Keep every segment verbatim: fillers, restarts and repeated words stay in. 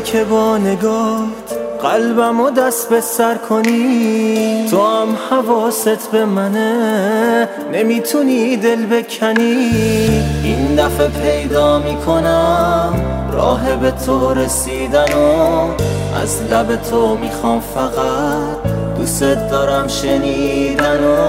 که با نگات قلبم و دست به سر کنی، تو هم حواست به منه، نمیتونی دل بکنی. این دفعه پیدا میکنم راه به تو رسیدن و از لب تو میخوام فقط دوست دارم شنیدن و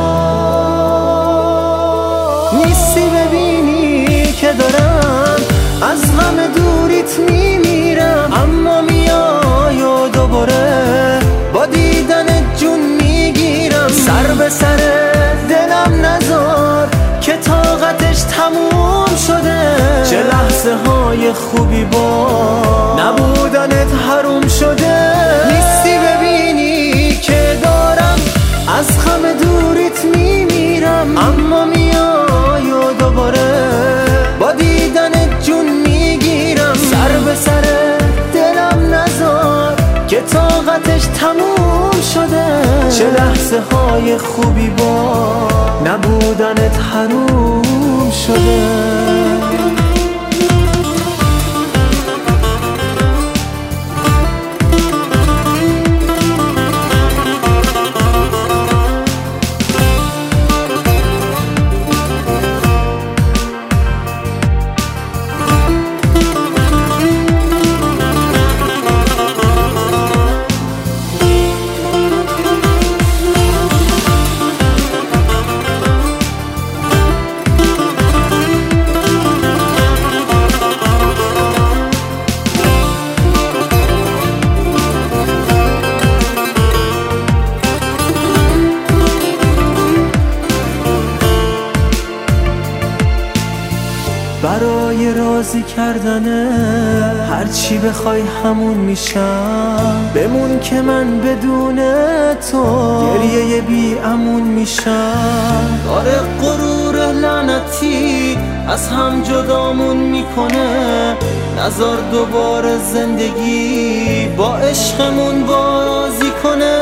نیستی ببینی که دارم از غم دوریت میمیرم، اما میای و دوباره با دیدن جون میگیرم. سر به سر دلم نذار که طاقتش تموم شده، چه لحظه های خوبی با نبودنت حروم شده. نیستی ببینی که دارم از غم دوریت میمیرم، اما میای و دوباره با دیدن جون میگیرم. سر به سر دلم نذار که طاقتش تموم شده، چه لحظه های خوبی با نبودنت حروم شده. برای راضی کردنه هرچی بخوای همون میشم، بمون که من بدون تو گریه بی امون میشم. داره غرور لعنتی از هم جدامون میکنه، نذار دوباره زندگی با عشقمون بازی کنه.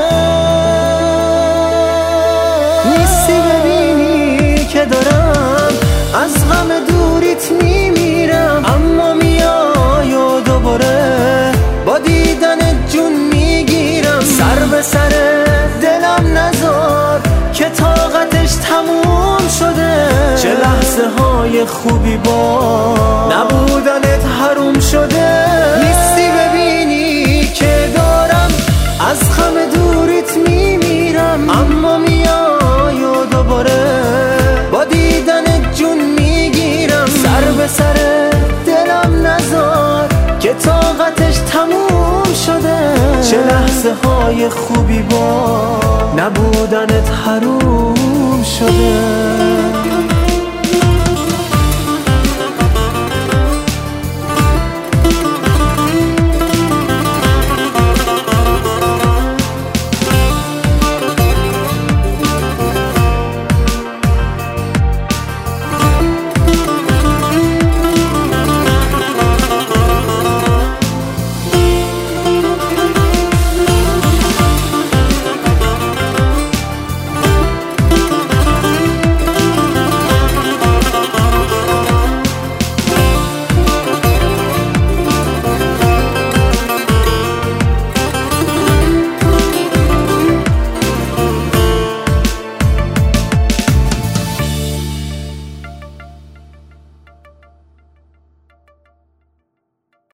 نیستی ببینی که دارم از غم دوریت میمیرم، اما میای و دوباره با دیدن جون میگیرم. سر به سر دلم نذار که طاقتش تموم شده، چه لحظه های خوبی با نبودنت حروم شده. نیستی ببینی که دارم از غم دوریت میمیرم، اما میای و دوباره با دیدن جون میگیرم. سر به سر دلم نذار که طاقتش تموم شده، چه لحظه های خوبی با نبودنت حروم شده.